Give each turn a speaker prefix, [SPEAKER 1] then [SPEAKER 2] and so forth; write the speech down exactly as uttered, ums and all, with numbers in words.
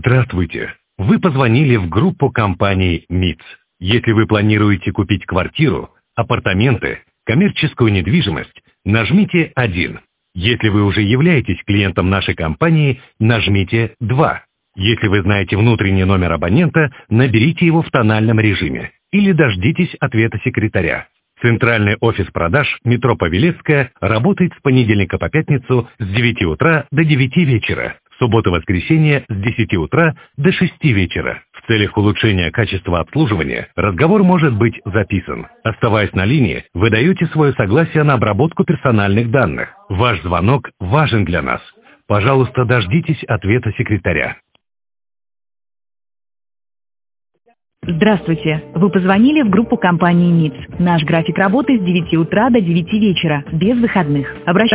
[SPEAKER 1] Здравствуйте! Вы позвонили в группу компаний МИЦ. Если вы планируете купить квартиру, апартаменты, коммерческую недвижимость, нажмите один. Если вы уже являетесь клиентом нашей компании, нажмите два. Если вы знаете внутренний номер абонента, наберите его в тональном режиме или дождитесь ответа секретаря. Центральный офис продаж метро Павелецкая работает с понедельника по пятницу с девяти утра до девяти вечера, суббота-воскресенье с десяти утра до шести вечера. В целях улучшения качества обслуживания разговор может быть записан. Оставаясь на линии, вы даете свое согласие на обработку персональных данных. Ваш звонок важен для нас. Пожалуйста, дождитесь ответа секретаря.
[SPEAKER 2] Здравствуйте! Вы позвонили в группу компании МИЦ. Наш график работы с девяти утра до девяти вечера, без выходных. Обращайтесь